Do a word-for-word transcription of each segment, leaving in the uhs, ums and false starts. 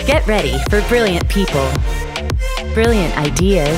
Get ready for brilliant people, brilliant ideas,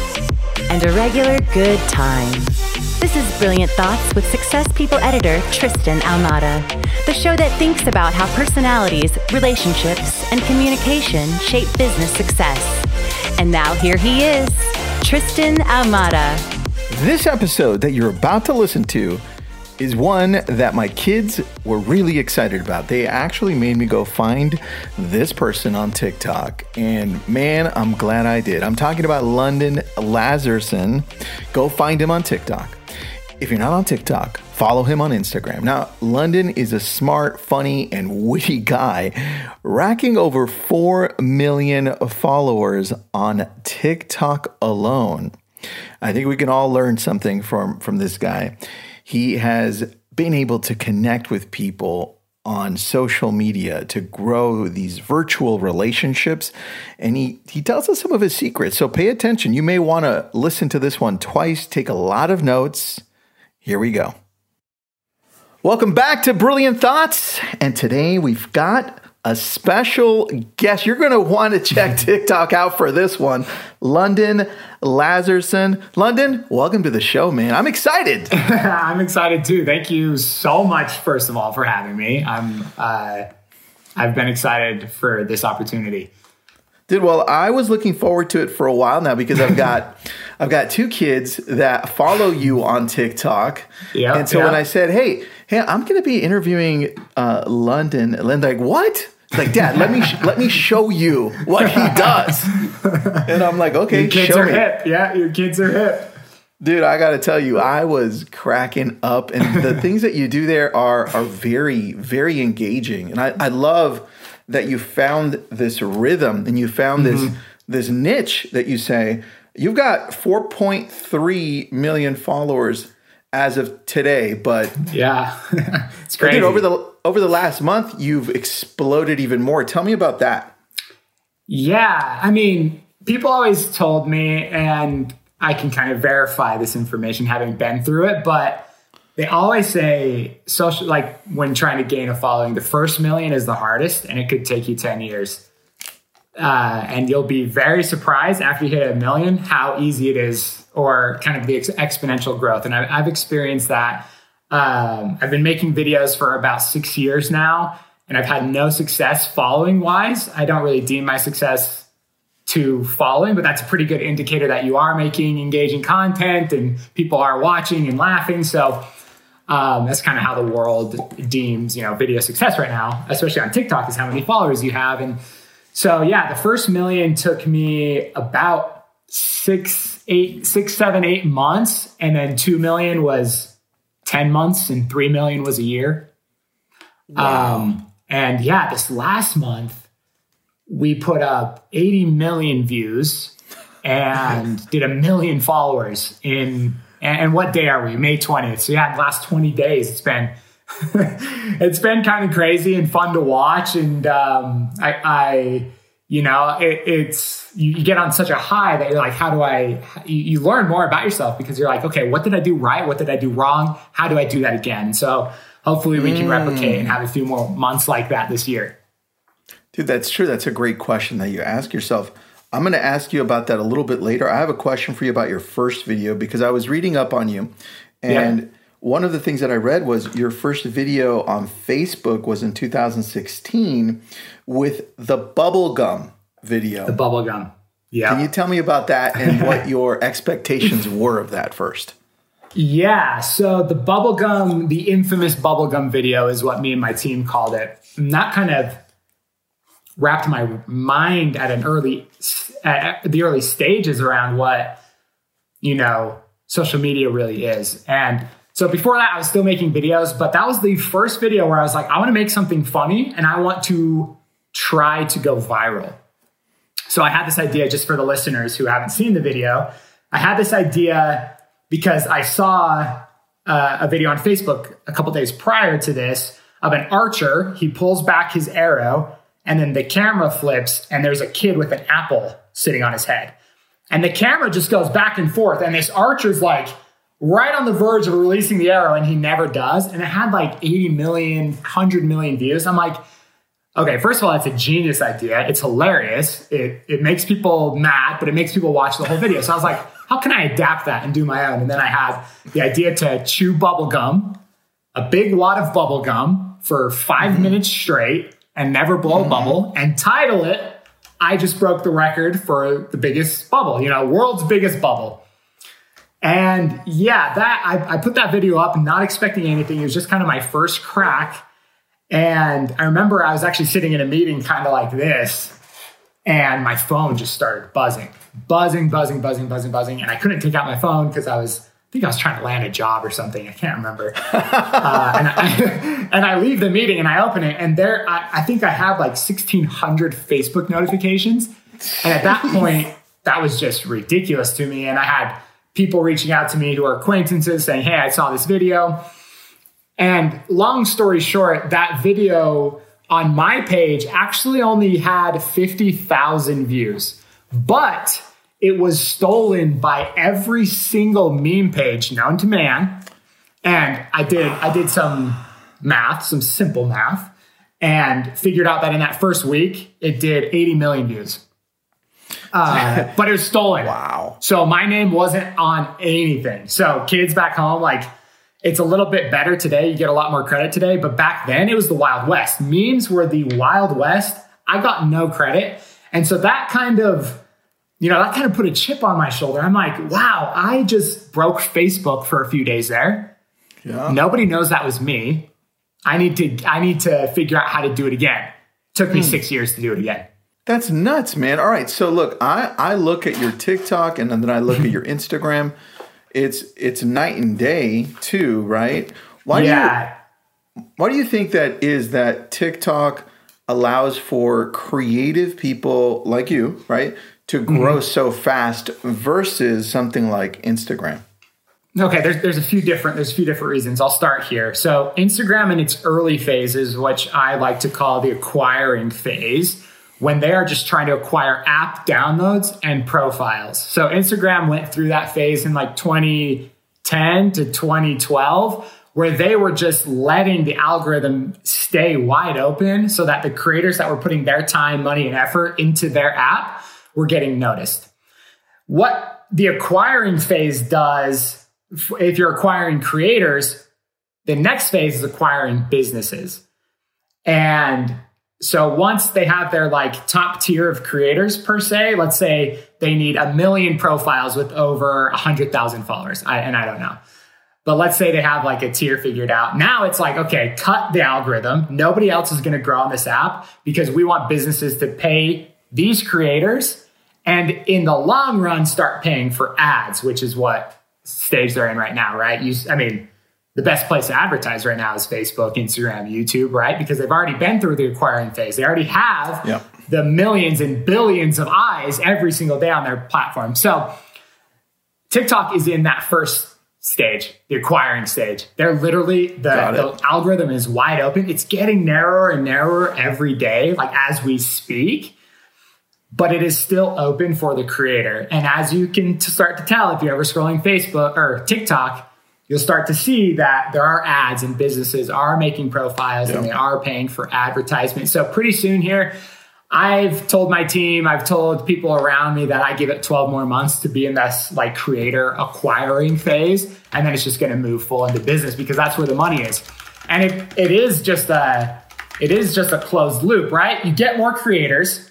and a regular good time. This is Brilliant Thoughts with Success People editor Tristan Ahumada, the show that thinks about how personalities, relationships, and communication shape business success. And now here he is, Tristan Ahumada. This episode that you're about to listen to is one that my kids were really excited about. They actually made me go find this person on TikTok. And man, I'm glad I did. I'm talking about London Lazerson. Go find him on TikTok. If you're not on TikTok, follow him on Instagram. Now, London is a smart, funny, and witty guy, racking over four million followers on TikTok alone. I think we can all learn something from, from this guy. He has been able to connect with people on social media to grow these virtual relationships. And he, he tells us some of his secrets. So pay attention. You may want to listen to this one twice, take a lot of notes. Here we go. Welcome back to Brilliant Thoughts. And today we've got a special guest. You're going to want to check TikTok out for this one. London Lazerson. London, welcome to the show, man. I'm excited. I'm excited too. Thank you so much, first of all, for having me. I'm, uh, I've been excited for this opportunity. Dude, well, I was looking forward to it for a while now because I've got I've got two kids that follow you on TikTok. Yeah. And so yeah. when I said, hey, hey, I'm going to be interviewing uh, London, Lynn, like, what? It's like, Dad, let me sh- let me show you what he does. And I'm like, okay, your kids show are me. hip. Yeah, your kids are hip. Dude, I got to tell you, I was cracking up. And the things that you do there are are very, very engaging. And I, I love that you found this rhythm and you found mm-hmm. this this niche that you say. You've got four point three million followers as of today, but yeah, it's crazy. Dude, over the over the last month, you've exploded even more. Tell me about that. Yeah, I mean, people always told me, and I can kind of verify this information having been through it, but they always say social, like when trying to gain a following, the first million is the hardest, and it could take you ten years. Uh, and you'll be very surprised after you hit a million how easy it is, or kind of the ex- exponential growth. And I, I've experienced that. Um, I've been making videos for about six years now, and I've had no success following wise. I don't really deem my success to following, but that's a pretty good indicator that you are making engaging content and people are watching and laughing. So um, that's kind of how the world deems, you know, video success right now, especially on TikTok, is how many followers you have. And so, yeah, the first million took me about six, eight, six, seven, eight months. And then two million was ten months and three million was a year. Wow. Um, and yeah, this last month we put up eighty million views and did a million followers in, and what day are we? May twentieth. So yeah, the last twenty days, it's been, it's been kind of crazy and fun to watch. And um, I, I, you know, it, it's, you, you get on such a high that you're like, how do I, you, you learn more about yourself because you're like, okay, what did I do right? What did I do wrong? How do I do that again? And so hopefully we can replicate and have a few more months like that this year. Dude, that's true. That's a great question that you ask yourself. I'm going to ask you about that a little bit later. I have a question for you about your first video because I was reading up on you, and yeah. one of the things that I read was your first video on Facebook was in two thousand sixteen with the bubblegum video. The bubblegum. Yeah. Can you tell me about that and what your expectations were of that first? Yeah. So the bubblegum, the infamous bubblegum video is what me and my team called it. And that kind of wrapped my mind at an early, at the early stages around what, you know, social media really is. And so before that, I was still making videos, but that was the first video where I was like, I want to make something funny and I want to try to go viral. So I had this idea, just for the listeners who haven't seen the video, I had this idea because I saw uh, a video on Facebook a couple days prior to this of an archer. He pulls back his arrow and then the camera flips and there's a kid with an apple sitting on his head. And the camera just goes back and forth. And this archer's like right on the verge of releasing the arrow and he never does. And it had like eighty million, one hundred million views. I'm like, okay, first of all, it's a genius idea. It's hilarious. It it makes people mad, but it makes people watch the whole video. So I was like, how can I adapt that and do my own? And then I had the idea to chew bubble gum, a big wad of bubble gum for five mm-hmm. minutes straight and never blow mm-hmm. a bubble, and title it, I just broke the record for the biggest bubble, you know, world's biggest bubble. And yeah, that I, I put that video up not expecting anything. It was just kind of my first crack. And I remember I was actually sitting in a meeting kind of like this, and my phone just started buzzing, buzzing, buzzing, buzzing, buzzing, buzzing. And I couldn't take out my phone because I was, I think I was trying to land a job or something. I can't remember. uh, and, I, and I leave the meeting and I open it, and there, I, I think I have like sixteen hundred Facebook notifications. And at that point, that was just ridiculous to me. And I had people reaching out to me who are acquaintances saying, hey, I saw this video. And long story short, that video on my page actually only had fifty thousand views, but it was stolen by every single meme page known to man. And I did, I did some math, some simple math, and figured out that in that first week, it did eighty million views. Uh, but it was stolen. Wow. So my name wasn't on anything. So kids back home, like, it's a little bit better today. You get a lot more credit today. But back then, it was the Wild West. Memes were the Wild West. I got no credit. And so that kind of, you know, that kind of put a chip on my shoulder. I'm like, wow, I just broke Facebook for a few days there. Yeah. Nobody knows that was me. I need to, I need to figure out how to do it again. It took me hmm. six years to do it again. That's nuts, man. All right. So look, I, I look at your TikTok and then I look at your Instagram. It's it's night and day too, right? Why yeah. do you, why do you think that is that TikTok allows for creative people like you, right, to grow mm-hmm. so fast versus something like Instagram? Okay, there's there's a few different there's a few different reasons. I'll start here. So Instagram in its early phases, which I like to call the acquiring phase, when they are just trying to acquire app downloads and profiles. So Instagram went through that phase in like twenty ten to twenty twelve, where they were just letting the algorithm stay wide open so that the creators that were putting their time, money, and effort into their app were getting noticed. What the acquiring phase does, if you're acquiring creators, the next phase is acquiring businesses. And so once they have their like top tier of creators per se, let's say they need a million profiles with over a hundred thousand followers. I, and I don't know, but let's say they have like a tier figured out. Now it's like, okay, cut the algorithm. Nobody else is going to grow on this app because we want businesses to pay these creators and in the long run, start paying for ads, which is what stage they're in right now, right? You, I mean, the best place to advertise right now is Facebook, Instagram, YouTube, right? Because they've already been through the acquiring phase. They already have yep. the millions and billions of eyes every single day on their platform. So TikTok is in that first stage, the acquiring stage. They're literally, the, the algorithm is wide open. It's getting narrower and narrower every day, like as we speak, but it is still open for the creator. And as you can start to tell, if you're ever scrolling Facebook or TikTok, you'll start to see that there are ads and businesses are making profiles yep. and they are paying for advertisement. So pretty soon here, I've told my team, I've told people around me that I give it twelve more months to be in this like creator acquiring phase. And then it's just going to move full into business because that's where the money is. And it, it is just a, it is just a closed loop, right? You get more creators,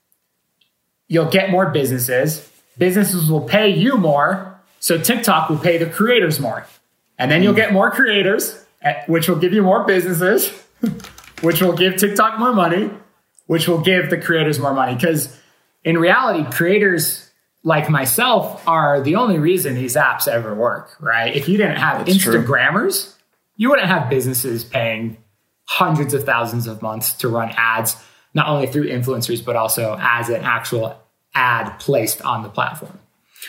you'll get more businesses, businesses will pay you more. So TikTok will pay the creators more. And then you'll get more creators, which will give you more businesses, which will give TikTok more money, which will give the creators more money. Because in reality, creators like myself are the only reason these apps ever work, right? If you didn't have That's Instagrammers, true. You wouldn't have businesses paying hundreds of thousands of months to run ads, not only through influencers, but also as an actual ad placed on the platform.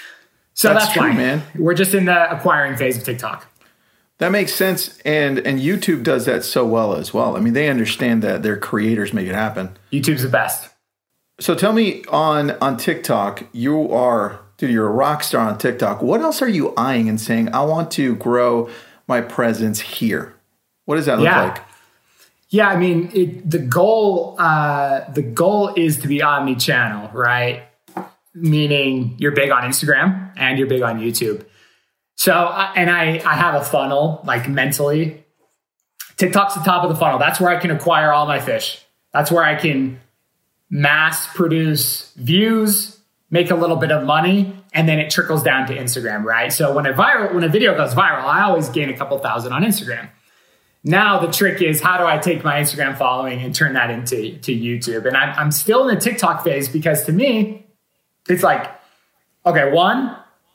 So that's, that's true, why man. We're just in the acquiring phase of TikTok. That makes sense. And and YouTube does that so well as well. I mean, they understand that their creators make it happen. YouTube's the best. So tell me on, on TikTok, you are, dude, you're a rock star on TikTok. What else are you eyeing and saying, I want to grow my presence here? What does that look yeah. like? Yeah, I mean, it, the goal uh, the goal is to be omni-channel, right? Meaning you're big on Instagram and you're big on YouTube. So, uh, and I, I have a funnel, like mentally. TikTok's the top of the funnel. That's where I can acquire all my fish. That's where I can mass produce views, make a little bit of money, and then it trickles down to Instagram, right? So when a viral, when a video goes viral, I always gain a couple thousand on Instagram. Now the trick is, how do I take my Instagram following and turn that into to YouTube? And I'm, I'm still in the TikTok phase, because to me, it's like, okay, one,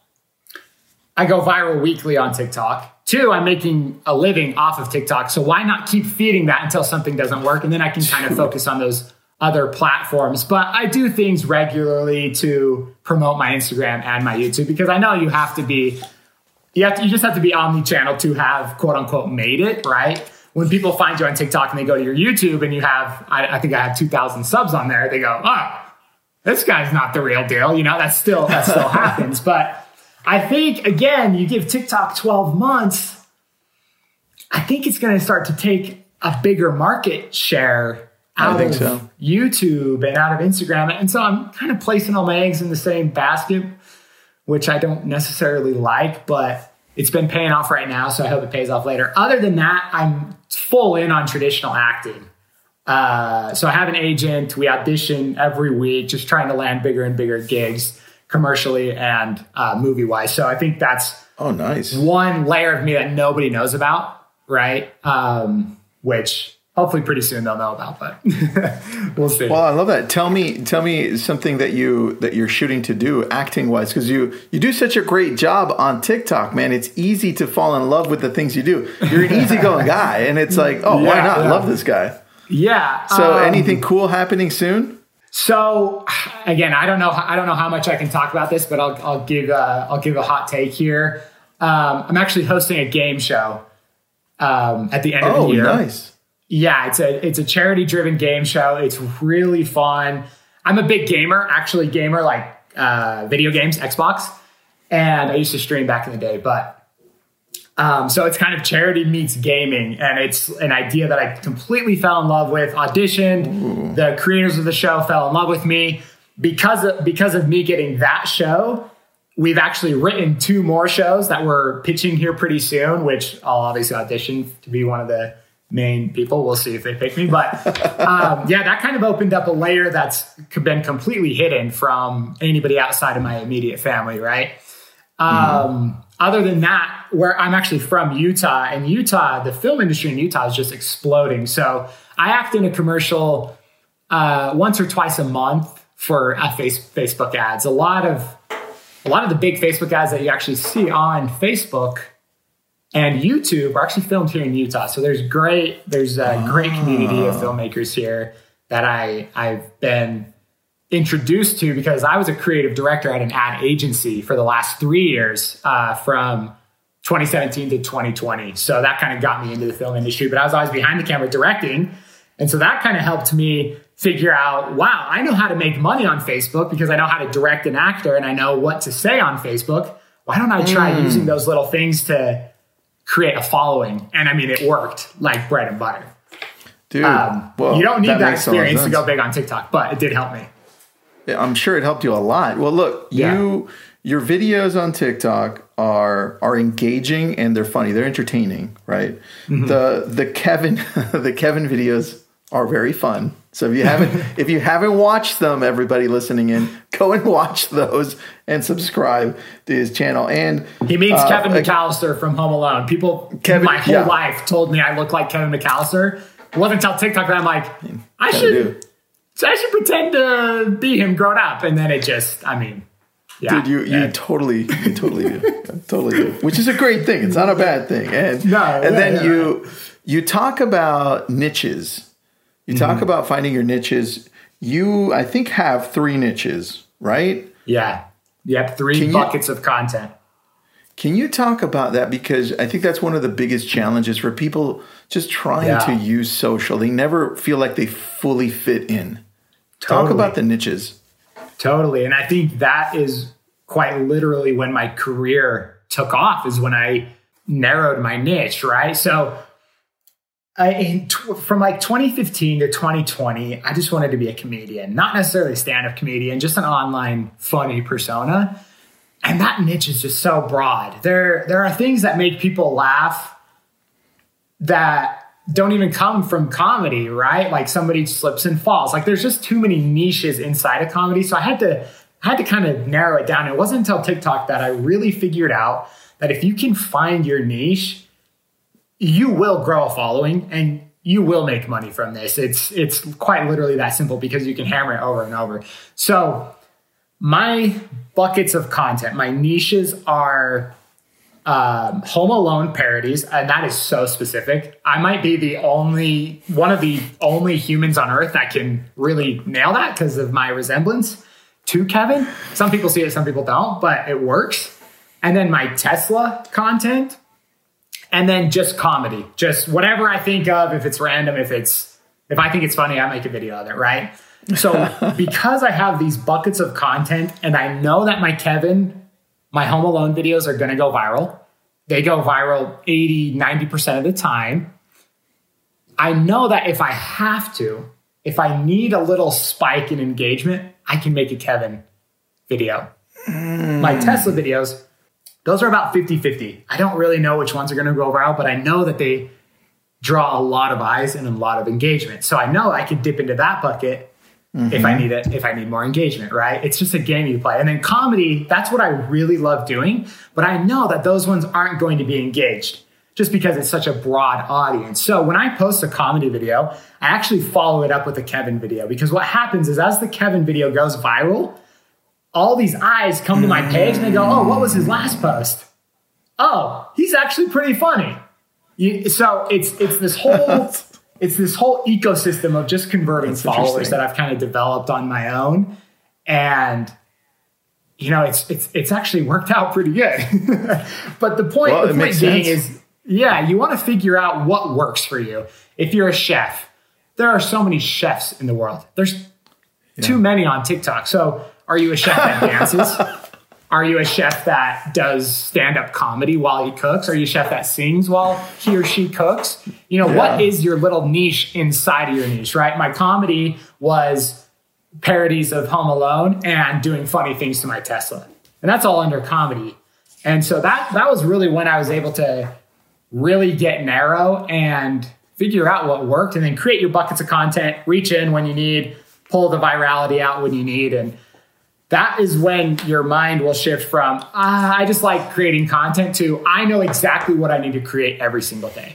I go viral weekly on TikTok. Two, I'm making a living off of TikTok. So why not keep feeding that until something doesn't work? And then I can kind of focus on those other platforms. But I do things regularly to promote my Instagram and my YouTube, because I know you have to be, you have to, you just have to be omni-channel to have quote unquote made it, right? When people find you on TikTok and they go to your YouTube and you have, I, I think I have two thousand subs on there, they go, oh, this guy's not the real deal. You know, that still, that still happens. But I think, again, you give TikTok twelve months, I think it's going to start to take a bigger market share out of so. YouTube and out of Instagram. And so I'm kind of placing all my eggs in the same basket, which I don't necessarily like, but it's been paying off right now. So I hope it pays off later. Other than that, I'm full in on traditional acting. Uh, so I have an agent. We audition every week, just trying to land bigger and bigger gigs, commercially and uh, movie wise. So I think that's oh nice one layer of me that nobody knows about, right? Um, which hopefully pretty soon they'll know about, but we'll see. Well, I love that. Tell me, tell me something that you that you're shooting to do acting wise, because you you do such a great job on TikTok, man. It's easy to fall in love with the things you do. You're an easygoing guy, and it's like, oh, yeah, why not? Yeah. Love this guy. Yeah. So, um, anything cool happening soon? So again, I don't know. I don't know how much I can talk about this, but I'll, I'll give a, I'll give a hot take here. Um, I'm actually hosting a game show um, at the end oh, of the year. Oh, nice. Yeah, it's a it's a charity driven game show. It's really fun. I'm a big gamer, actually gamer like uh, video games, Xbox, and I used to stream back in the day. But um, so it's kind of charity meets gaming, and it's an idea that I completely fell in love with. Auditioned, Ooh. The creators of the show fell in love with me because of, because of me getting that show. We've actually written two more shows that we're pitching here pretty soon, which I'll obviously audition to be one of the main people. We'll see if they pick me. But um, yeah, that kind of opened up a layer that's been completely hidden from anybody outside of my immediate family, right? Um, mm-hmm. Other than that, where I'm actually from Utah, and Utah, the film industry in Utah is just exploding. So I act in a commercial uh, once or twice a month for uh, face, Facebook ads. A lot of a lot of the big Facebook ads that you actually see on Facebook and YouTube are actually filmed here in Utah. So there's great, there's a great community of filmmakers here that I, I've been introduced to because I was a creative director at an ad agency for the last three years uh, from twenty seventeen to twenty twenty. So that kind of got me into the film industry, but I was always behind the camera directing. And so that kind of helped me figure out, wow, I know how to make money on Facebook because I know how to direct an actor and I know what to say on Facebook. Why don't I try mm. using those little things to create a following? And I mean, it worked like bread and butter. Dude, um, well, you don't need that, that makes experience to go big on TikTok, but it did help me. Yeah, I'm sure it helped you a lot. Well, look, yeah. you your videos on TikTok are are engaging and they're funny. They're entertaining, right? Mm-hmm. The the Kevin the Kevin videos are very fun. So if you haven't if you haven't watched them, everybody listening in, go and watch those and subscribe to his channel. And he meets uh, Kevin McAllister from Home Alone. People Kevin, my whole yeah. life told me I look like Kevin McAllister. It wasn't until TikTok that I'm like, I should so I should pretend to be him grown up. And then it just, I mean, yeah. Dude, you, you yeah. totally, you totally do. totally do. Which is a great thing. It's not a bad thing. And, no, and yeah, then yeah. you you talk about niches. You talk mm-hmm. about finding your niches. You, I think, have three niches, right? Yeah. Yep. Three can buckets you, of content. Can you talk about that? Because I think that's one of the biggest challenges for people just trying yeah. to use social. They never feel like they fully fit in. Totally. Talk about the niches. Totally. And I think that is quite literally when my career took off, is when I narrowed my niche, right? So I, in tw- from like twenty fifteen to twenty twenty, I just wanted to be a comedian, not necessarily a stand-up comedian, just an online funny persona. And that niche is just so broad. There, there are things that make people laugh that don't even come from comedy, right? Like somebody slips and falls. Like there's just too many niches inside of comedy. So I had to, I had to kind of narrow it down. It wasn't until TikTok that I really figured out that if you can find your niche, you will grow a following and you will make money from this. It's it's quite literally that simple because you can hammer it over and over. So my buckets of content, my niches are um, Home Alone parodies, and that is so specific. I might be the only, one of the only humans on earth that can really nail that because of my resemblance to Kevin. Some people see it, some people don't, but it works. And then my Tesla content. And then just comedy, just whatever I think of. If it's random, if it's, if I think it's funny, I make a video of it, right? So because I have these buckets of content and I know that my Kevin, my Home Alone videos are going to go viral. They go viral eighty, ninety percent of the time. I know that if I have to, if I need a little spike in engagement, I can make a Kevin video. Mm. My Tesla videos, those are about fifty-fifty. I don't really know which ones are going to go viral, but I know that they draw a lot of eyes and a lot of engagement. So I know I can dip into that bucket mm-hmm. if I need it, if I need more engagement, right? It's just a game you play. And then comedy, that's what I really love doing. But I know that those ones aren't going to be engaged just because it's such a broad audience. So when I post a comedy video, I actually follow it up with a Kevin video because what happens is as the Kevin video goes viral, all these eyes come to my page and they go, oh, what was his last post? Oh, he's actually pretty funny. You, so it's it's this whole it's this whole ecosystem of just converting That's followers that I've kind of developed on my own. And you know, it's it's it's actually worked out pretty good. But the point, well, the point being sense. is, yeah, you want to figure out what works for you. If you're a chef, there are so many chefs in the world. There's yeah. too many on TikTok. So are you a chef that dances? Are you a chef that does stand-up comedy while he cooks? Are you a chef that sings while he or she cooks? You know, yeah. what is your little niche inside of your niche, right? My comedy was parodies of Home Alone and doing funny things to my Tesla. And that's all under comedy. And so that that was really when I was able to really get narrow and figure out what worked and then create your buckets of content, reach in when you need, pull the virality out when you need. And that is when your mind will shift from, ah, I just like creating content to, I know exactly what I need to create every single day.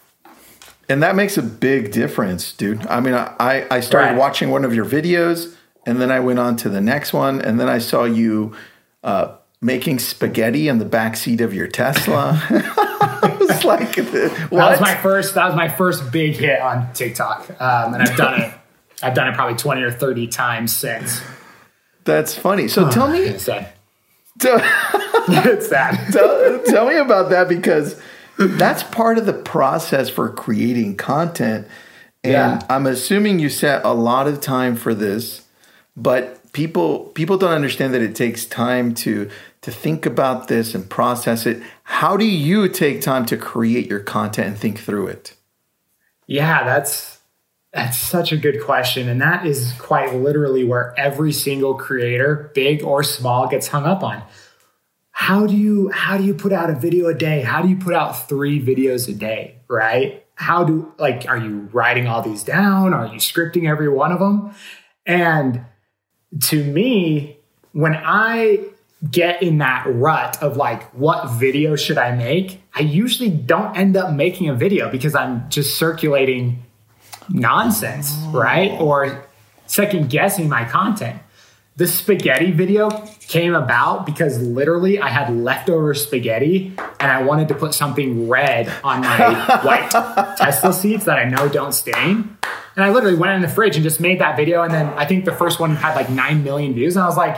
And that makes a big difference, dude. I mean, I, I started right. watching one of your videos and then I went on to the next one. And then I saw you uh, making spaghetti in the backseat of your Tesla. I was like, what? That was my first, that was my first big hit on TikTok. Um, and I've done it, I've done it probably twenty or thirty times since. That's funny. So oh, tell me. It's sad. Tell, it's sad. tell, tell me about that because that's part of the process for creating content. And yeah. I'm assuming you set a lot of time for this, but people people don't understand that it takes time to to think about this and process it. How do you take time to create your content and think through it? Yeah, that's That's such a good question. And that is quite literally where every single creator, big or small, gets hung up on. How do you, how do you put out a video a day? How do you put out three videos a day, right? How do, like, are you writing all these down? Are you scripting every one of them? And to me, when I get in that rut of like, what video should I make? I usually don't end up making a video because I'm just circulating nonsense, right? Or second guessing my content. The spaghetti video came about because literally I had leftover spaghetti and I wanted to put something red on my white Tesla seats that I know don't stain. And I literally went in the fridge and just made that video. And then I think the first one had like nine million views. And I was like,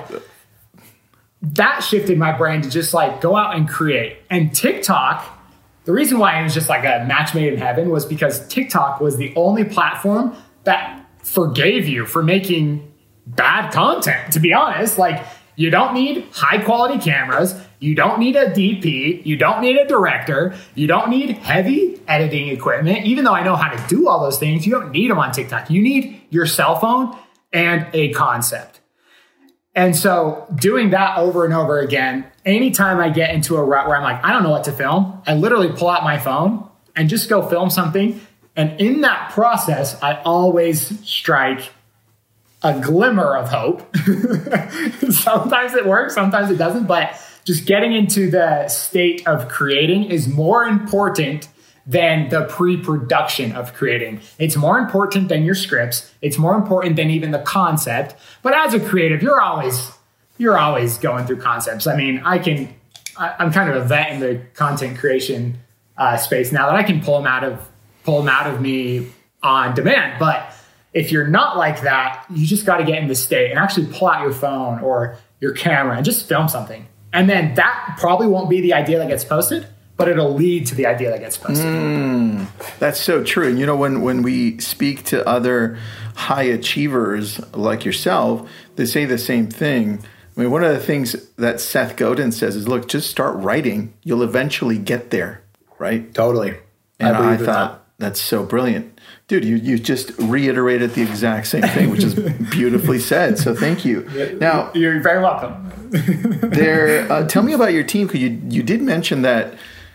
that shifted my brain to just like go out and create. And TikTok, the reason why it was just like a match made in heaven was because TikTok was the only platform that forgave you for making bad content, to be honest. Like, you don't need high quality cameras. You don't need a D P. You don't need a director. You don't need heavy editing equipment. Even though I know how to do all those things, you don't need them on TikTok. You need your cell phone and a concept. And so doing that over and over again, anytime I get into a rut where I'm like, I don't know what to film, I literally pull out my phone and just go film something. And in that process, I always strike a glimmer of hope. Sometimes it works, sometimes it doesn't, but just getting into the state of creating is more important than the pre-production of creating. It's more important than your scripts. It's more important than even the concept. But as a creative, you're always you're always going through concepts. I mean, I can I, I'm kind of a vet in the content creation uh, space now that I can pull them out of pull them out of me on demand. But if you're not like that, you just got to get in the state and actually pull out your phone or your camera and just film something. And then that probably won't be the idea that gets posted, but it'll lead to the idea that gets posted. Mm, that's so true. And you know, when, when we speak to other high achievers like yourself, they say the same thing. I mean, one of the things that Seth Godin says is, look, just start writing. You'll eventually get there, right? Totally. And I, I thought that. That's so brilliant. Dude, you, you just reiterated the exact same thing, which is beautifully said. So thank you. Now, you're very welcome. there, uh, tell me about your team, because you, you did mention that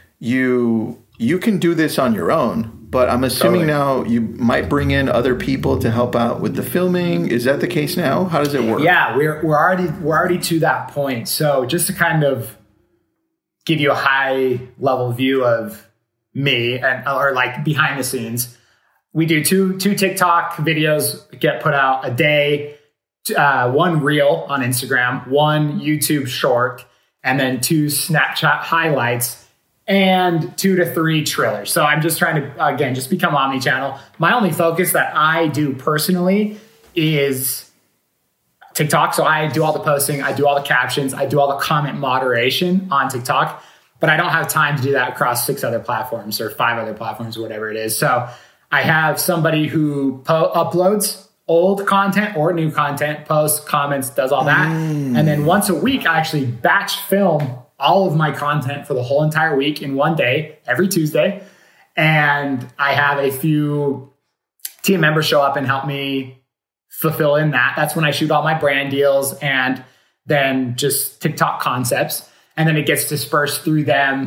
you you can do this on your own, but I'm assuming Totally. now you might bring in other people to help out with the filming. Is that the case now? How does it work? Yeah, we're we're already we're already to that point. So just to kind of give you a high level view of me and or like behind the scenes, we do two two TikTok videos get put out a day, uh, one reel on Instagram, one YouTube short, and then two Snapchat highlights, and two to three trailers. So I'm just trying to, again, just become omni-channel. My only focus that I do personally is TikTok. So I do all the posting, I do all the captions, I do all the comment moderation on TikTok, but I don't have time to do that across six other platforms or five other platforms or whatever it is. So I have somebody who po- uploads old content or new content, posts, comments, does all that. Mm. And then once a week, I actually batch film all of my content for the whole entire week in one day, every Tuesday. And I have a few team members show up and help me fulfill in that. That's when I shoot all my brand deals and then just TikTok concepts. And then it gets dispersed through them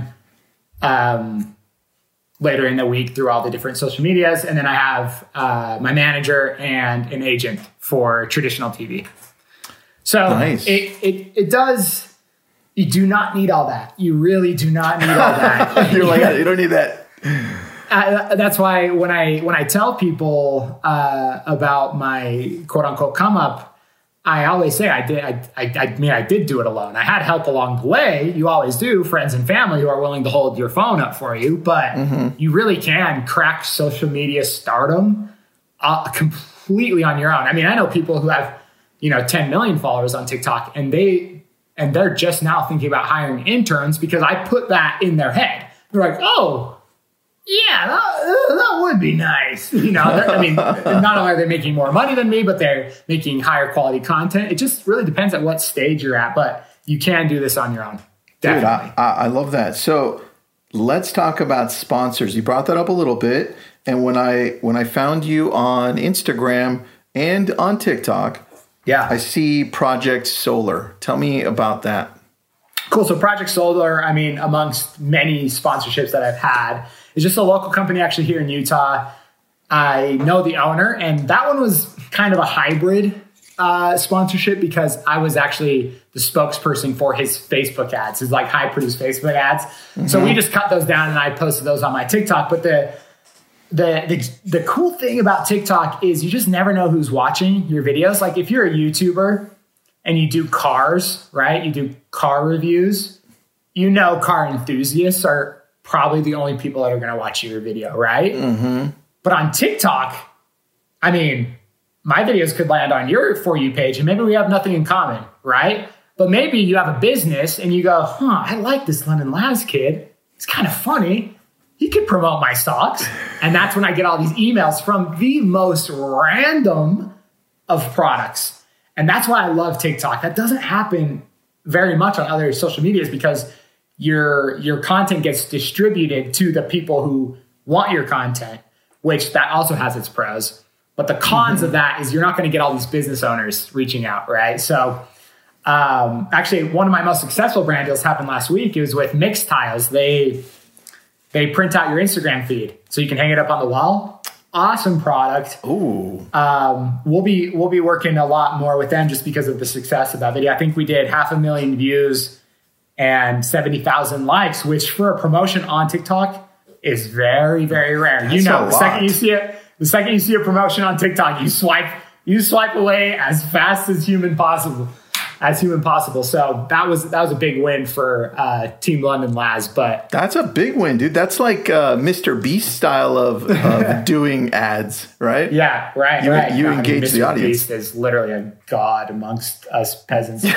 um, later in the week through all the different social medias. And then I have uh, my manager and an agent for traditional T V. So nice. it, it it does, you do not need all that. You really do not need all that. You're like, you don't need that. Uh, that's why when I when I tell people uh, about my quote unquote come up, I always say I did. I, I, I mean, I did do it alone. I had help along the way. You always do, friends and family who are willing to hold your phone up for you. But mm-hmm. you really can crack social media stardom uh, completely on your own. I mean, I know people who have, you know, ten million followers on TikTok, and they and they're just now thinking about hiring interns because I put that in their head. They're like, oh. Yeah, that, that would be nice. You know, I mean, not only are they making more money than me, but they're making higher quality content. It just really depends at what stage you're at, but you can do this on your own. Definitely. Dude, I, I love that. So let's talk about sponsors. You brought that up a little bit. And when I when I found you on Instagram and on TikTok, yeah, I see Project Solar. Tell me about that. Cool. So Project Solar, I mean, amongst many sponsorships that I've had, is just a local company actually here in Utah. I know the owner, and that one was kind of a hybrid uh, sponsorship because I was actually the spokesperson for his Facebook ads, his like high produced Facebook ads. Mm-hmm. So we just cut those down and I posted those on my TikTok. But the, the the the cool thing about TikTok is you just never know who's watching your videos. Like if you're a YouTuber and you do cars, right? You do car reviews, you know car enthusiasts are probably the only people that are going to watch your video, right? Mm-hmm. But on TikTok, I mean, my videos could land on your For You page and maybe we have nothing in common, right? But maybe you have a business and you go, huh, I like this Lennon Labs kid. It's kind of funny. He could promote my socks. And that's when I get all these emails from the most random of products. And that's why I love TikTok. That doesn't happen very much on other social medias because your your content gets distributed to the people who want your content, which that also has its pros. But the cons mm-hmm. of that is you're not going to get all these business owners reaching out, right? So um, actually, one of my most successful brand deals happened last week. It was with Mix Tiles. They they print out your Instagram feed so you can hang it up on the wall. Awesome product. Ooh. Um, we'll be we'll be working a lot more with them just because of the success of that video. I think we did half a million views and seventy thousand likes, which for a promotion on TikTok is very, very rare. That's you know, a the lot. second you see it, the second you see a promotion on TikTok, you swipe you swipe away as fast as human possible. As human possible. So that was that was a big win for uh, Team London Laz. But that's a big win, dude. That's like uh, Mister Beast style of, of doing ads, right? Yeah, right. You, right. you no, engage I mean, the Mister audience. Beast is literally a god amongst us peasants.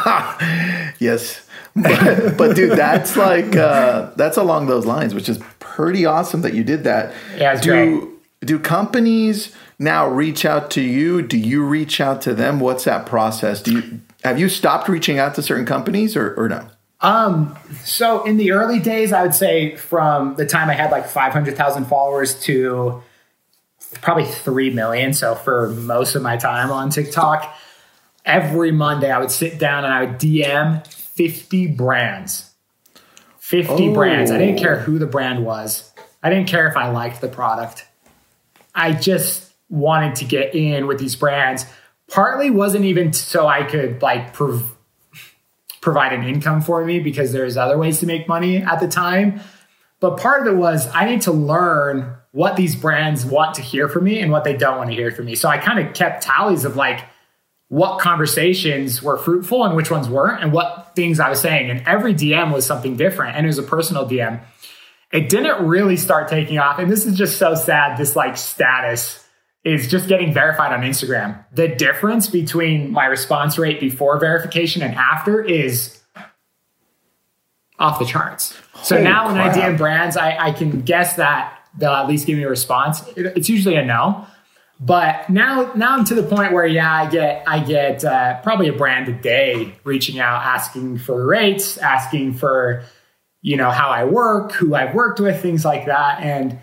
Yes, but, but dude, that's like uh, that's along those lines, which is pretty awesome that you did that. Yeah, it's do great. do companies now reach out to you? Do you reach out to them? What's that process? Do you have you stopped reaching out to certain companies or, or no? Um, so in the early days, I would say from the time I had like five hundred thousand followers to probably three million. So for most of my time on TikTok, every Monday I would sit down and I would D M fifty brands, fifty Oh. brands. I didn't care who the brand was. I didn't care if I liked the product. I just wanted to get in with these brands. Partly wasn't even so I could like prov- provide an income for me because there's other ways to make money at the time. But part of it was I need to learn what these brands want to hear from me and what they don't want to hear from me. So I kind of kept tallies of like what conversations were fruitful and which ones weren't and what things I was saying. And every D M was something different. And it was a personal D M. It didn't really start taking off. And this is just so sad. This like status is just getting verified on Instagram. The difference between my response rate before verification and after is off the charts. So Holy now when I crap. D M brands, I, I can guess that they'll at least give me a response. It, it's usually a no. But now, now I'm to the point where, yeah, I get, I get uh, probably a brand a day reaching out, asking for rates, asking for, you know, how I work, who I've worked with, things like that. And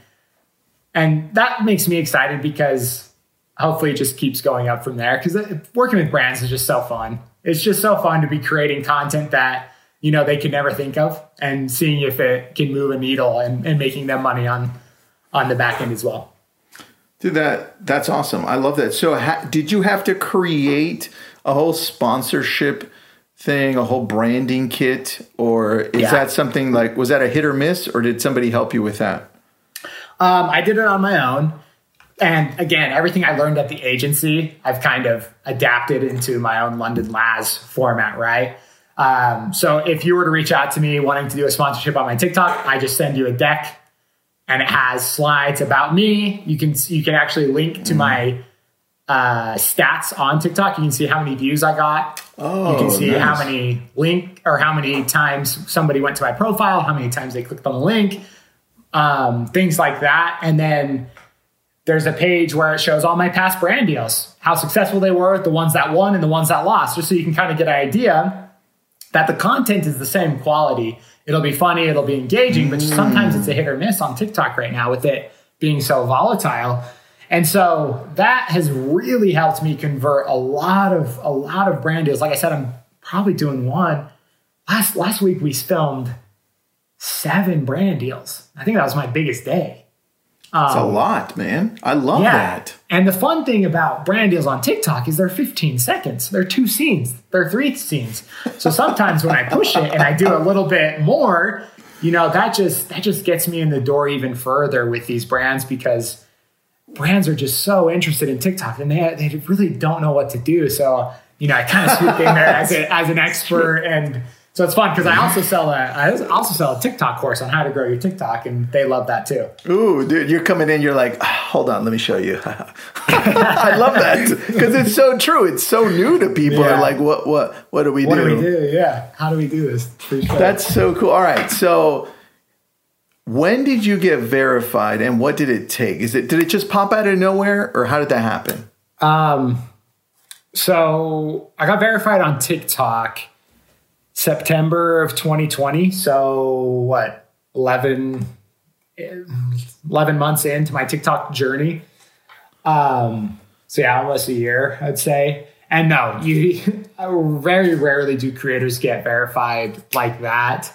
And that makes me excited because hopefully it just keeps going up from there. Because working with brands is just so fun. It's just so fun to be creating content that, you know, they could never think of and seeing if it can move a needle and, and making them money on, on the back end as well. Dude, that that's awesome. I love that. So ha- did you have to create a whole sponsorship thing, a whole branding kit? Or is Yeah. that something like, was that a hit or miss? Or did somebody help you with that? Um, I did it on my own. And again, everything I learned at the agency, I've kind of adapted into my own London Laz format, right? Um, so if you were to reach out to me wanting to do a sponsorship on my TikTok, I just send you a deck and it has slides about me. You can you can actually link to my uh, stats on TikTok. You can see how many views I got. Oh, you can see nice. how many link or how many times somebody went to my profile, how many times they clicked on the link. Um, things like that. And then there's a page where it shows all my past brand deals, how successful they were, the ones that won and the ones that lost, just so you can kind of get an idea that the content is the same quality. It'll be funny, it'll be engaging, but sometimes it's a hit or miss on TikTok right now with it being so volatile. And so that has really helped me convert a lot of a lot of brand deals. Like I said, I'm probably doing one. Last last week we filmed seven brand deals. I think that was my biggest day. It's a Um, lot, man. I love yeah. that. And the fun thing about brand deals on TikTok is they're fifteen seconds. They're two scenes. They're three scenes. So sometimes when I push it and I do a little bit more, you know, that just that just gets me in the door even further with these brands because brands are just so interested in TikTok and they they really don't know what to do. So, you know, I kind of swoop in there as a, as an expert, and so it's fun because I also sell a I also sell a TikTok course on how to grow your TikTok, and they love that too. Ooh, dude, you're coming in. You're like, "Ah, hold on, let me show you. I love that because it's so true. It's so new to people. Yeah. They're like, what, what, what do we What do? do we do? Yeah, how do we do this? Pretty sure. That's so cool. All right, so when did you get verified, and what did it take? Is it did it just pop out of nowhere, or how did that happen? Um, so I got verified on TikTok, September of twenty twenty. So what, eleven, eleven months into my TikTok journey. Um, so yeah, almost a year, I'd say. And no, you very rarely do creators get verified like that.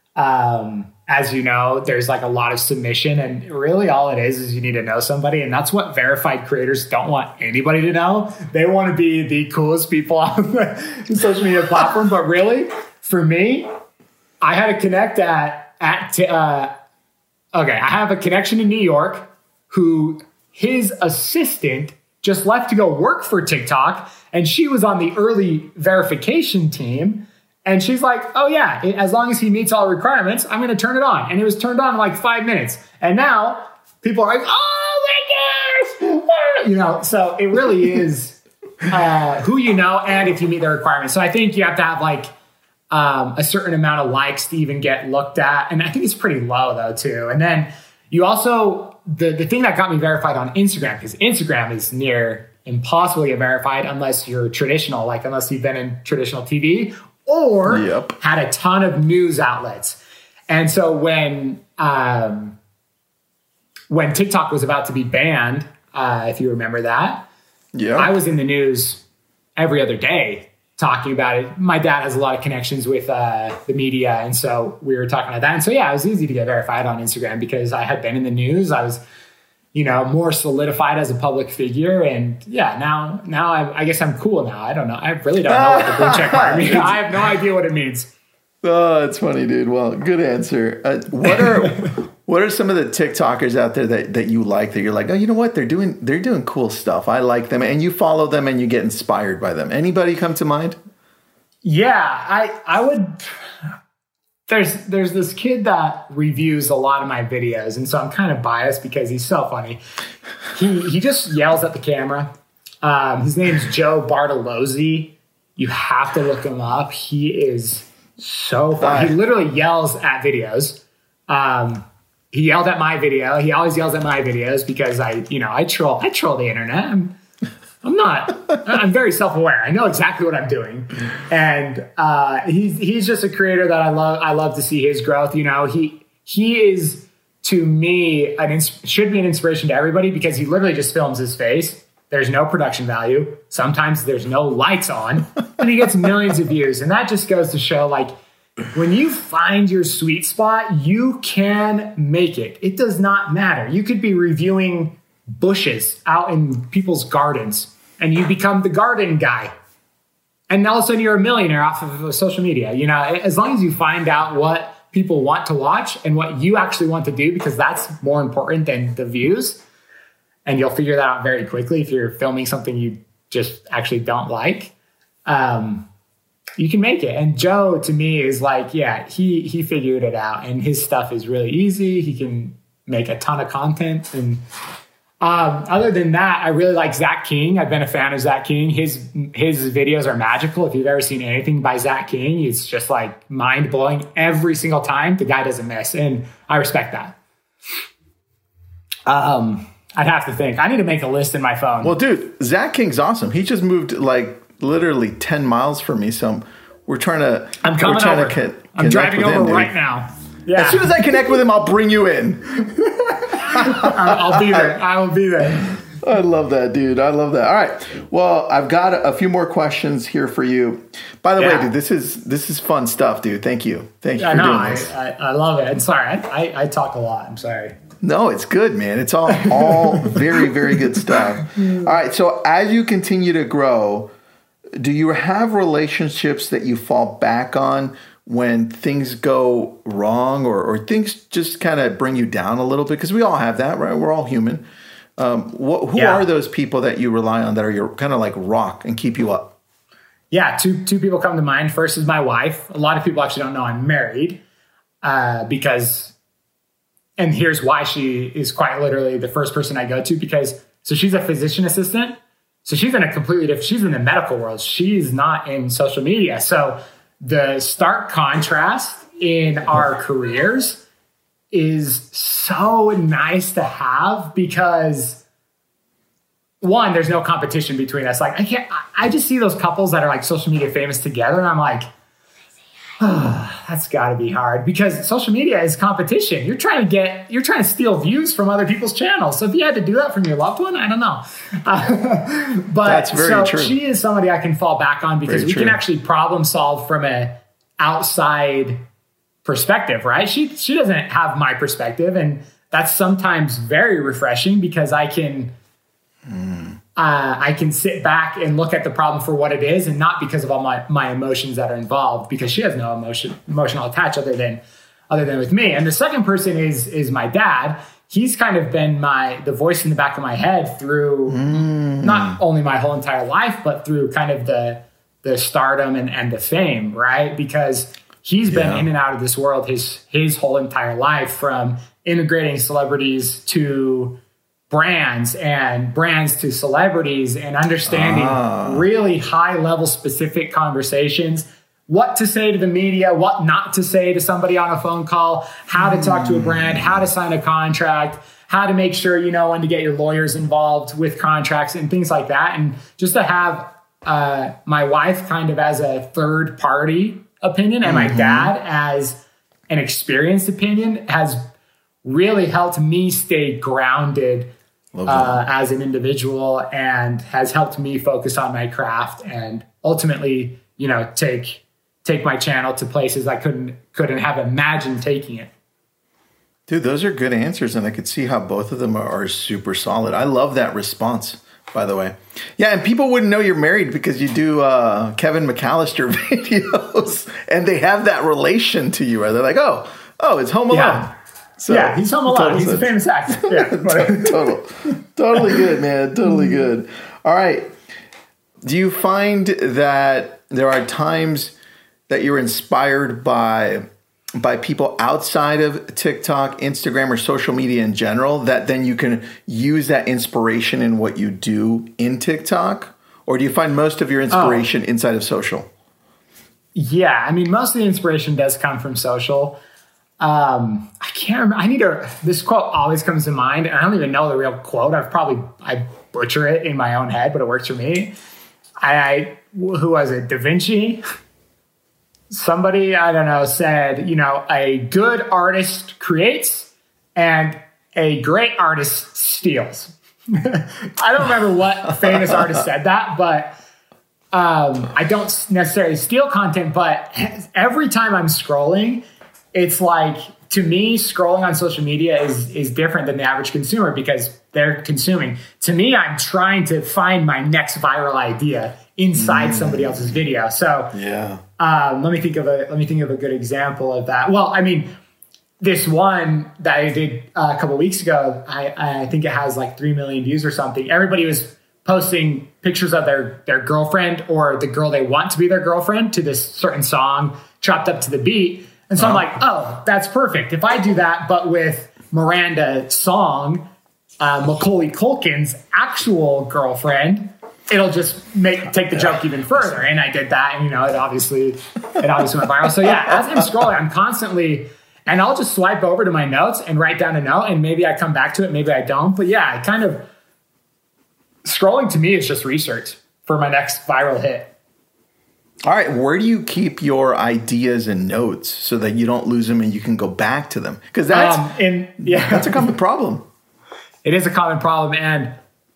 Um, as you know, there's like a lot of submission, and really all it is is you need to know somebody. And that's what verified creators don't want anybody to know. They want to be the coolest people on the social media platform. But really, for me, I had to connect at, at, uh, okay, I have a connection in New York who his assistant just left to go work for TikTok. And she was on the early verification team. And she's like, oh yeah, as long as he meets all the requirements, I'm going to turn it on. And it was turned on in like five minutes. And now people are like, oh my gosh, you know, so it really is uh, who you know and if you meet the requirements. So I think you have to have like um, a certain amount of likes to even get looked at. And I think it's pretty low though too. And then you also, the, the thing that got me verified on Instagram, because Instagram is near impossible to get verified unless you're traditional, like unless you've been in traditional T V or yep. had a ton of news outlets. And so when um, when TikTok was about to be banned, uh, if you remember that, yeah, I was in the news every other day talking about it. My dad has a lot of connections with uh, the media, and so we were talking about that. And so yeah, it was easy to get verified on Instagram because I had been in the news. I was, you know, more solidified as a public figure. And yeah, now, now I, I guess I'm cool now. I don't know. I really don't know what the blue check mark means. I have no idea what it means. Oh, that's funny, dude. Well, good answer. Uh, what are, what are some of the TikTokers out there that, that you like, that you're like, oh, you know what? They're doing, they're doing cool stuff. I like them. And you follow them and you get inspired by them. Anybody come to mind? Yeah, I, I would, There's there's this kid that reviews a lot of my videos, and so I'm kind of biased because he's so funny. He he just yells at the camera. Um, his name's Joe Bartolozzi. You have to look him up. He is so funny. He literally yells at videos. Um, he yelled at my video. He always yells at my videos because I, you know, I troll. I troll the internet. I'm, I'm not. I'm very self-aware. I know exactly what I'm doing, and uh, he's he's just a creator that I love. I love to see his growth. You know, he he is to me an ins- should be an inspiration to everybody because he literally just films his face. There's no production value. Sometimes there's no lights on, and he gets millions of views. And that just goes to show, like, when you find your sweet spot, you can make it. It does not matter. You could be reviewing bushes out in people's gardens and you become the garden guy, and all of a sudden you're a millionaire off of social media. You know, as long as you find out what people want to watch and what you actually want to do, because that's more important than the views, and you'll figure that out very quickly if you're filming something you just actually don't like, um you can make it. And Joe, to me, is like, yeah, he he figured it out, and his stuff is really easy. He can make a ton of content. And Um, other than that, I really like Zach King. I've been a fan of Zach King. His his videos are magical. If you've ever seen anything by Zach King, it's just like mind blowing every single time. The guy doesn't miss, and I respect that. Um, I'd have to think. I need to make a list in my phone. Well, dude, Zach King's awesome. He just moved like literally ten miles from me, so we're trying to. I'm coming we're trying over. To co- I'm driving over him, right now. Yeah. As soon as I connect with him, I'll bring you in. I'll be there. I will be there. I love that, dude. I love that. All right. Well, I've got a, a few more questions here for you. By the yeah. way, dude, this is this is fun stuff, dude. Thank you. Thank you yeah, for no, doing I, this. I, I love it. I'm sorry. I, I, I talk a lot. I'm sorry. No, it's good, man. It's all all very, very good stuff. All right. So as you continue to grow, do you have relationships that you fall back on when things go wrong, or, or things just kind of bring you down a little bit? Because we all have that, right? We're all human. Um, what, who yeah. are those people that you rely on that are your kind of like rock and keep you up? Yeah, two two people come to mind. First is my wife. A lot of people actually don't know I'm married uh, because, and here's why she is quite literally the first person I go to, because, so she's a physician assistant. So she's in a completely different, she's in the medical world. She's not in social media. So the stark contrast in our careers is so nice to have, because one, there's no competition between us. Like I can't, I just see those couples that are like social media famous together, and I'm like, Oh, that's got to be hard because social media is competition. You're trying to get, you're trying to steal views from other people's channels. So if you had to do that from your loved one, I don't know. Uh, but that's very so true. She is somebody I can fall back on because very we true. can actually problem solve from a outside perspective, right? She she doesn't have my perspective, and that's sometimes very refreshing because I can. Mm. Uh, I can sit back and look at the problem for what it is and not because of all my, my emotions that are involved because she has no emotion, emotional attach other than, other than with me. And the second person is, is my dad. He's kind of been my, the voice in the back of my head through mm. not only my whole entire life, but through kind of the, the stardom and, and the fame, right? Because he's been yeah. in and out of this world his, his whole entire life, from integrating celebrities to brands and brands to celebrities and understanding ah. really high level specific conversations, what to say to the media, what not to say to somebody on a phone call, how to talk to a brand, how to sign a contract, how to make sure you know when to get your lawyers involved with contracts and things like that. And just to have uh, my wife kind of as a third party opinion and mm-hmm. my dad as an experienced opinion has really helped me stay grounded Uh, as an individual, and has helped me focus on my craft and ultimately, you know, take take my channel to places I couldn't couldn't have imagined taking it. Dude, those are good answers, and I could see how both of them are, are super solid. I love that response, by the way. Yeah, and people wouldn't know you're married because you do uh, Kevin McAllister videos, and they have that relation to you. Right? They're like, oh, oh, it's Home Alone. Yeah. So, yeah, he's Home Alone. He's sense. a famous actor. Yeah, total, totally good, man. Totally good. All right. Do you find that there are times that you're inspired by by people outside of TikTok, Instagram, or social media in general, that then you can use that inspiration in what you do in TikTok? Or do you find most of your inspiration oh. inside of social? Yeah, I mean, most of the inspiration does come from social. Um, I can't remember. I need to, this quote always comes to mind, and I don't even know the real quote. I've probably, I butcher it in my own head, but it works for me. I, I who was it? Da Vinci? Somebody, I don't know, said, you know, a good artist creates and a great artist steals. I don't remember what famous artist said that, but um, I don't necessarily steal content, but every time I'm scrolling, it's like, to me, scrolling on social media is is different than the average consumer because they're consuming. To me, I'm trying to find my next viral idea inside mm. somebody else's video. So yeah, um, let me think of a let me think of a good example of that. Well, I mean, this one that I did uh, a couple weeks ago, I, I think it has like three million views or something. Everybody was posting pictures of their their girlfriend or the girl they want to be their girlfriend to this certain song chopped up to the beat. And so oh. I'm like, oh, that's perfect. If I do that, but with Miranda Song, uh, Macaulay Culkin's actual girlfriend, it'll just make take the joke even further. And I did that, and you know, it obviously it obviously went viral. So yeah, as I'm scrolling, I'm constantly, and I'll just swipe over to my notes and write down a note, and maybe I come back to it, maybe I don't. But yeah, I kind of scrolling to me is just research for my next viral hit. All right, where do you keep your ideas and notes so that you don't lose them and you can go back to them? Because that's um, in, yeah. that's a common problem. It is a common problem, and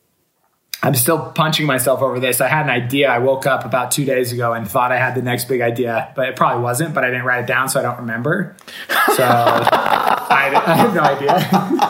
I'm still punching myself over this. I had an idea. I woke up about two days ago and thought I had the next big idea, but it probably wasn't, but I didn't write it down, so I don't remember. So I, I have no idea.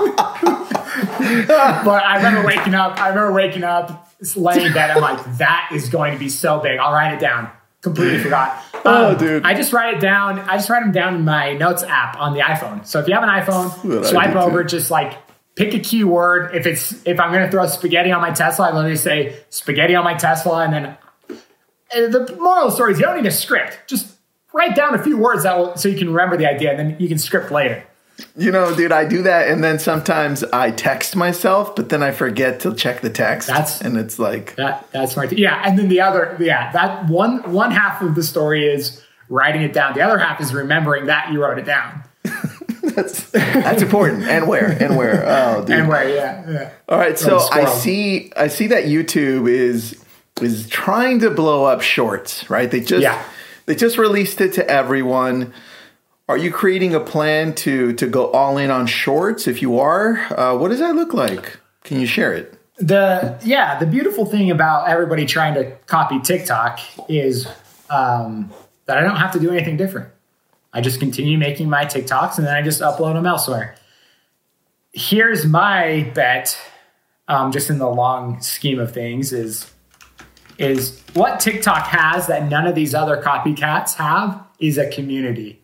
But I remember waking up. I remember waking up, laying in bed. I'm like, that is going to be so big. I'll write it down. Completely forgot. Um, oh, dude. I just write it down. I just write them down in my notes app on the iPhone. So if you have an iPhone, Good swipe over, too. Just like pick a keyword. If it's if I'm going to throw spaghetti on my Tesla, I literally say spaghetti on my Tesla. And then and the moral of the story is you don't need a script. Just write down a few words that will, so you can remember the idea, and then you can script later. You know, dude, I do that, and then sometimes I text myself, but then I forget to check the text. That's and it's like that. That's smart. Yeah, and then the other, yeah, that one one half of the story is writing it down. The other half is remembering that you wrote it down. that's that's important. And where? And where? Oh, dude. And where? Yeah. yeah. All right. So I see. I see that YouTube is is trying to blow up shorts. Right? They just. Yeah. they just released it to everyone. Are you creating a plan to to go all in on shorts? If you are, uh, what does that look like? Can you share it? The yeah, the beautiful thing about everybody trying to copy TikTok is um, that I don't have to do anything different. I just continue making my TikToks and then I just upload them elsewhere. Here's my bet, um, just in the long scheme of things, is is what TikTok has that none of these other copycats have is a community.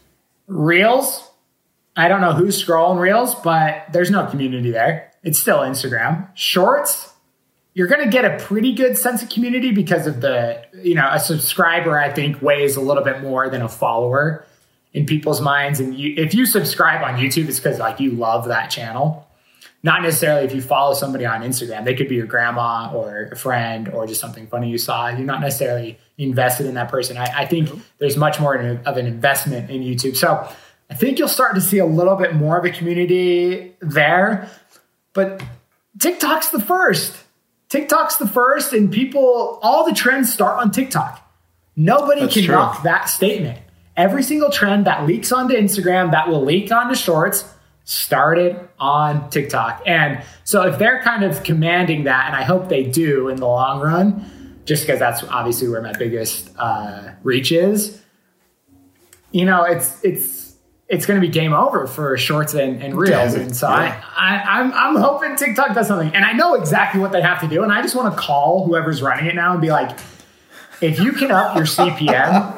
Reels, I don't know who's scrolling Reels, but there's no community there. It's still Instagram. Shorts, you're going to get a pretty good sense of community because of the, you know, a subscriber, I think, weighs a little bit more than a follower in people's minds. And you, if you subscribe on YouTube, it's because like you love that channel. Not necessarily if you follow somebody on Instagram. They could be your grandma or a friend or just something funny you saw. You're not necessarily invested in that person. I, I think there's much more of an investment in YouTube. So I think you'll start to see a little bit more of a community there. But TikTok's the first. TikTok's the first, and people, all the trends start on TikTok. Nobody That's can true. knock that statement. Every single trend that leaks onto Instagram, that will leak onto Shorts, started on TikTok. And so if they're kind of commanding that, and I hope they do in the long run, just because that's obviously where my biggest uh, reach is, you know, it's it's it's going to be game over for Shorts and, and Reels. And so yeah. I, I, I'm, I'm hoping TikTok does something. And I know exactly what they have to do. And I just want to call whoever's running it now and be like, if you can up your C P M,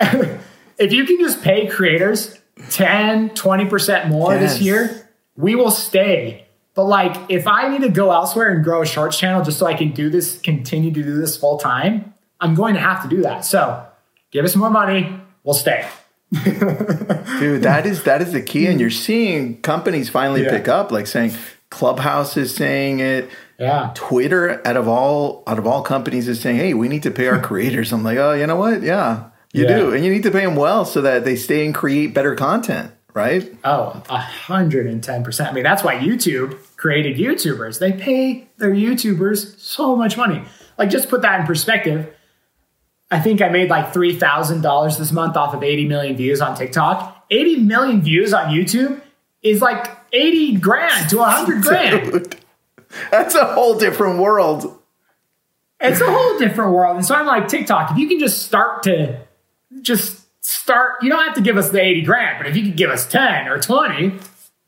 if you can just pay creators ten, twenty percent more yes. this year, we will stay. But like, if I need to go elsewhere and grow a Shorts channel just so I can do this, continue to do this full time, I'm going to have to do that. So give us more money. We'll stay. Dude, that is that is the key. And you're seeing companies finally yeah. pick up, like saying Clubhouse is saying it. Yeah. Twitter, out of all out of all companies, is saying, hey, we need to pay our creators. I'm like, oh, you know what? Yeah, you yeah. do. And you need to pay them well so that they stay and create better content, right? Oh, one hundred ten percent. I mean, that's why YouTube created YouTubers. They pay their YouTubers so much money. Like, just put that in perspective. I think I made like three thousand dollars this month off of eighty million views on TikTok. eighty million views on YouTube is like eighty grand to one hundred grand. Dude, that's a whole different world. It's a whole different world. And so I'm like, TikTok, if you can just start to just start, you don't have to give us the eighty grand, but if you could give us ten or twenty,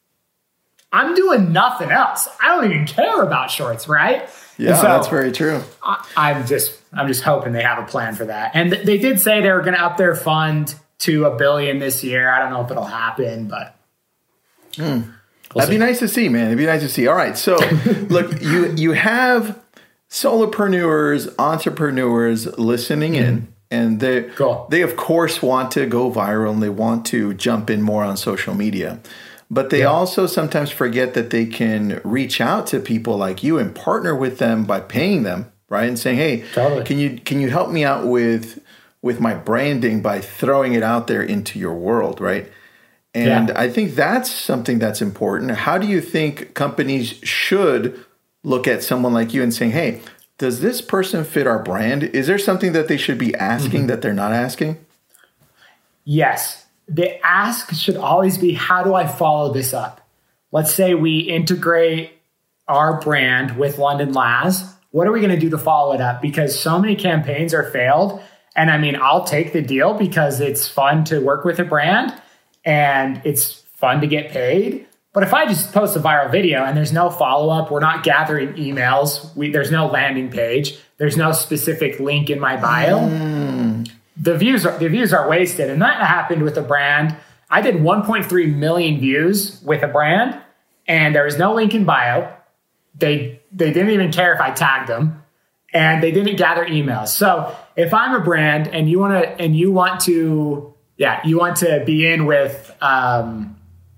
I'm doing nothing else. I don't even care about Shorts, right? Yeah, so that's very true. I, I'm just, I'm just hoping they have a plan for that. And th- they did say they were going to up their fund to a billion this year. I don't know if it'll happen, but mm. we'll that'd see. be nice to see, man. It'd be nice to see. All right, so look, you you have solopreneurs, entrepreneurs listening mm-hmm. in, and they cool. they of course want to go viral and they want to jump in more on social media. But they yeah. also sometimes forget that they can reach out to people like you and partner with them by paying them, right? And saying, hey, totally. can you can you help me out with with my branding by throwing it out there into your world, right? And yeah. I think that's something that's important. How do you think companies should look at someone like you and saying, hey, does this person fit our brand? Is there something that they should be asking mm-hmm. that they're not asking? Yes. The ask should always be, how do I follow this up? Let's say we integrate our brand with London Laz. What are we going to do to follow it up? Because so many campaigns are failed. And I mean, I'll take the deal because it's fun to work with a brand and it's fun to get paid. But if I just post a viral video and there's no follow-up, we're not gathering emails, we, there's no landing page, there's no specific link in my bio, mm. the views are the views are wasted. And that happened with a brand. I did one point three million views with a brand, and there was no link in bio. They they didn't even care if I tagged them, and they didn't gather emails. So if I'm a brand and you want to and you want to yeah you want to be in with um,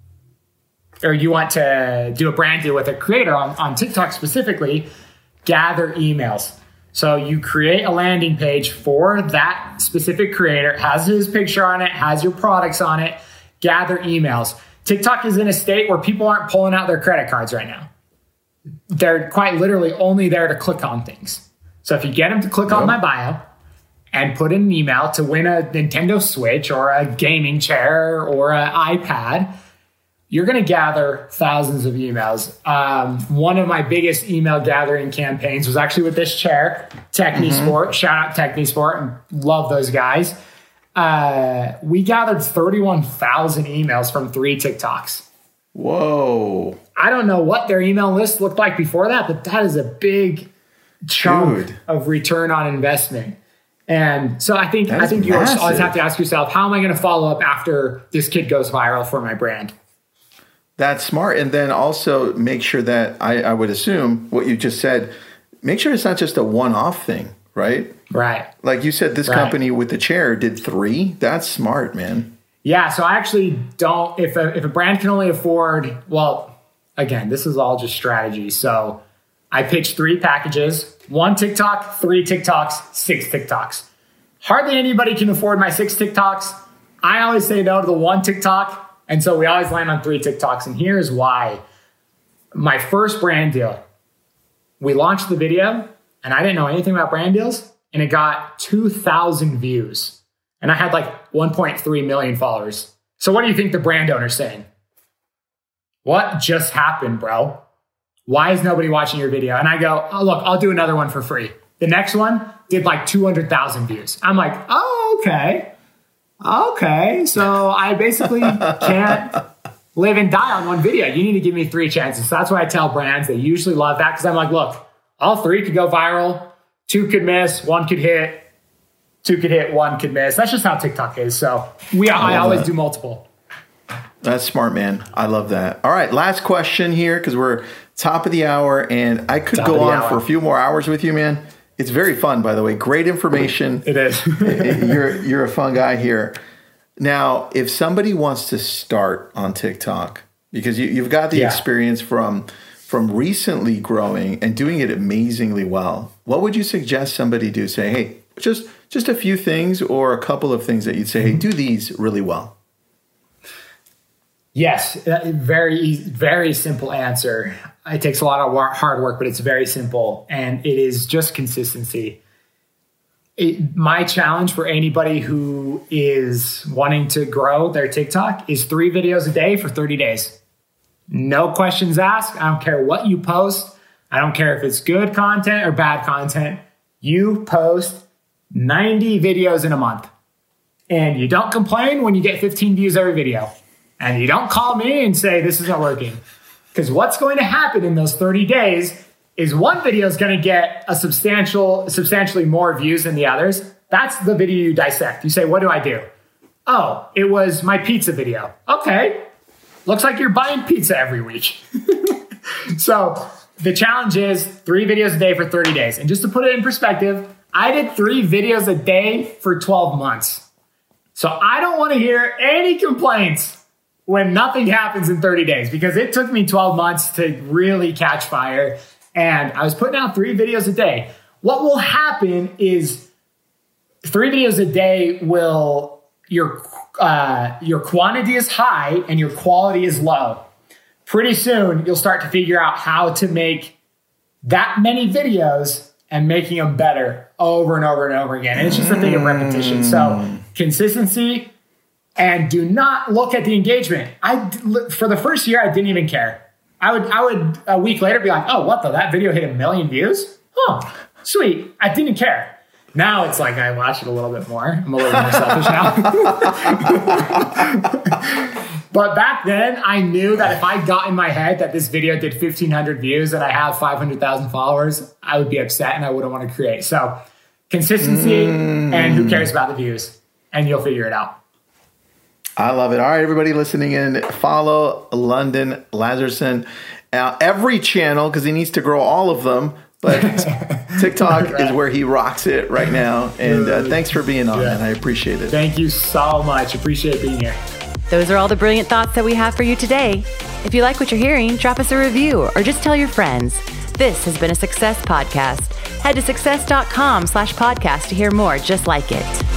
or you want to do a brand deal with a creator on, on TikTok specifically, gather emails. So you create a landing page for that specific creator, has his picture on it, has your products on it, gather emails. TikTok is in a state where people aren't pulling out their credit cards right now. They're quite literally only there to click on things. So if you get them to click yep. on my bio and put in an email to win a Nintendo Switch or a gaming chair or an iPad, you're going to gather thousands of emails. Um, one of my biggest email gathering campaigns was actually with this chair, TechniSport. Mm-hmm. Shout out TechniSport, and love those guys. Uh, we gathered thirty-one thousand emails from three TikToks. Whoa. I don't know what their email list looked like before that, but that is a big chunk Dude. of return on investment. And so I think I think you massive. always have to ask yourself, how am I going to follow up after this kid goes viral for my brand? That's smart. And then also make sure that I, I would assume what you just said, make sure it's not just a one-off thing, right? Right. Like you said, this right. company with the chair did three. That's smart, man. Yeah. So I actually don't, if a, if a brand can only afford, well, again, this is all just strategy. So I pitched three packages, one TikTok, three TikToks, six TikToks. Hardly anybody can afford my six TikToks. I always say no to the one TikTok. And so we always land on three TikToks. And here's why. My first brand deal, we launched the video and I didn't know anything about brand deals, and it got two thousand views. And I had like one point three million followers. So what do you think the brand owner's saying? What just happened, bro? Why is nobody watching your video? And I go, oh, look, I'll do another one for free. The next one did like two hundred thousand views. I'm like, oh, okay. Okay, so I basically can't live and die on one video. You need to give me three chances. So that's why I tell brands. They usually love that because I'm like, look, all three could go viral. Two could miss. One could hit. Two could hit. One could miss. That's just how TikTok is. So we, I, I always that. do multiple. That's smart, man. I love that. All right, last question here because we're top of the hour, and I could top go on hour. for a few more hours with you, man. It's very fun, by the way. Great information. It is. you're you're a fun guy here. Now, if somebody wants to start on TikTok, because you, you've got the yeah. experience from from recently growing and doing it amazingly well, what would you suggest somebody do? Say, hey, just just a few things or a couple of things that you'd say, hey, do these really well. Yes, very easy, very simple answer. It takes a lot of hard work, but it's very simple, and it is just consistency. It, my challenge for anybody who is wanting to grow their TikTok is three videos a day for thirty days. No questions asked. I don't care what you post. I don't care if it's good content or bad content. You post ninety videos in a month, and you don't complain when you get fifteen views every video. And you don't call me and say, this isn't working. Because what's going to happen in those thirty days is one video is going to get a substantial, substantially more views than the others. That's the video you dissect. You say, what do I do? Oh, it was my pizza video. Okay. Looks like you're buying pizza every week. So the challenge is three videos a day for thirty days. And just to put it in perspective, I did three videos a day for twelve months. So I don't want to hear any complaints when nothing happens in thirty days, because it took me twelve months to really catch fire. And I was putting out three videos a day. What will happen is three videos a day will, your, uh, your quantity is high and your quality is low. Pretty soon you'll start to figure out how to make that many videos and making them better over and over and over again. And it's just a thing of repetition. So consistency. And do not look at the engagement. I, for the first year, I didn't even care. I would, I would a week later be like, oh, what the, that video hit a million views? Oh, sweet. I didn't care. Now it's like I watch it a little bit more. I'm a little more selfish now. But back then, I knew that if I got in my head that this video did fifteen hundred views and I have five hundred thousand followers, I would be upset and I wouldn't want to create. So consistency mm. and who cares about the views, and you'll figure it out. I love it. All right, everybody listening in, follow London Lazarson. Uh, every channel, because he needs to grow all of them. But TikTok right. is where he rocks it right now. And uh, thanks for being on, yeah. man. I appreciate it. Thank you so much. Appreciate being here. Those are all the brilliant thoughts that we have for you today. If you like what you're hearing, drop us a review or just tell your friends. This has been a Success Podcast. Head to success dot com slash podcast to hear more just like it.